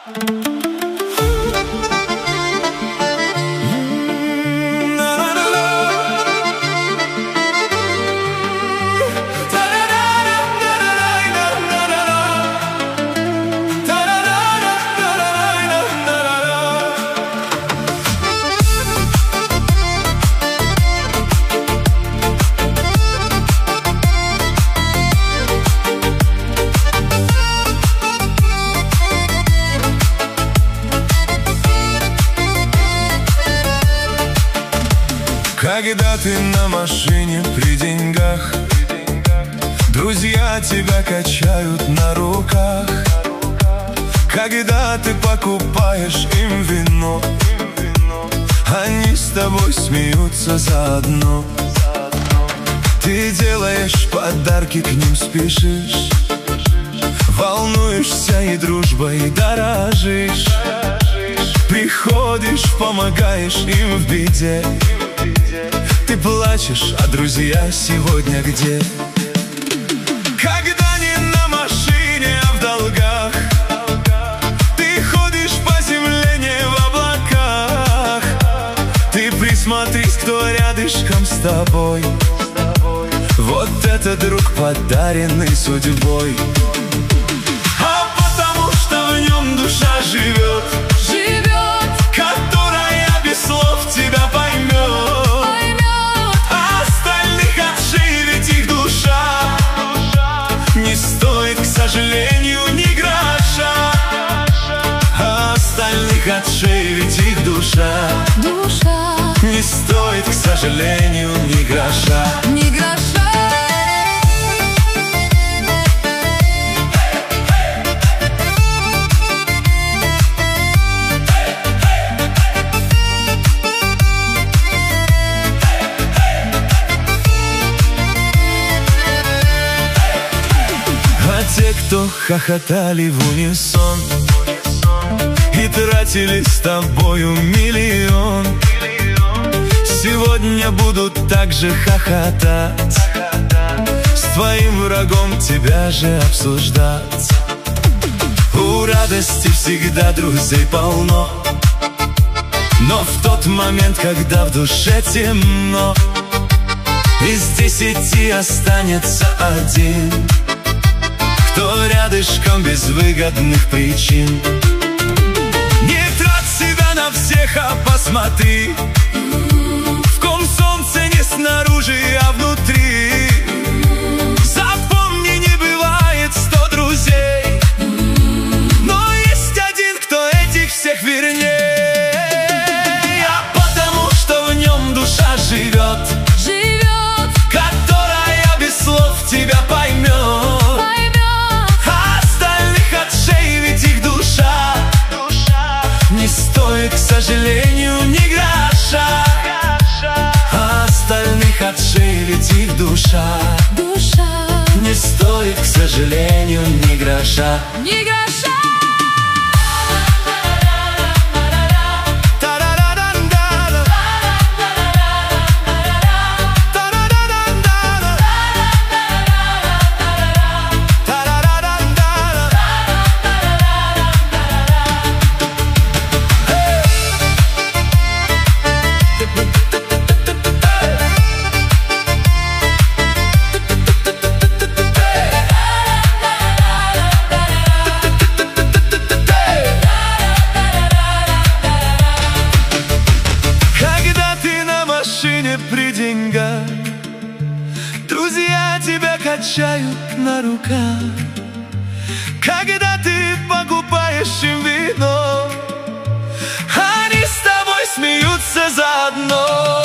Когда ты на машине при деньгах, друзья тебя качают на руках. Когда ты покупаешь им вино, они с тобой смеются заодно. Ты делаешь подарки, к ним спешишь, волнуешься и дружбой дорожишь. Приходишь, помогаешь им в беде. Ты плачешь, а друзья сегодня где? Когда не на машине, а в долгах, ты ходишь по земле, не в облаках. Ты присмотрись, кто рядышком с тобой. Вот это друг, подаренный судьбой. А потому что в нем душа живет, которая без слов тебя поймет. К сожалению, ни гроша, а остальных от шеи ведь их душа. Не стоит, к сожалению, ни гроша. Те, кто хохотали в унисон и тратили с тобою миллион, сегодня будут так же хохотать, с твоим врагом тебя же обсуждать. У радости всегда друзей полно, но в тот момент, когда в душе темно, из 10 останется один, кто рядышком без выгодных причин. Не трать себя на всех, а посмотри, в ком солнце не снаружи, а внутри. Запомни, не бывает 100 друзей, но есть один, кто этих всех вернее. А потому что в нем душа живет, которая без слов тебя поймет. К сожалению, ни гроша, а остальных от шеи ведь их душа. Не стоит, к сожалению, ни гроша. При деньгах друзья тебя качают на руках. Когда ты покупаешь им вино, они с тобой смеются заодно.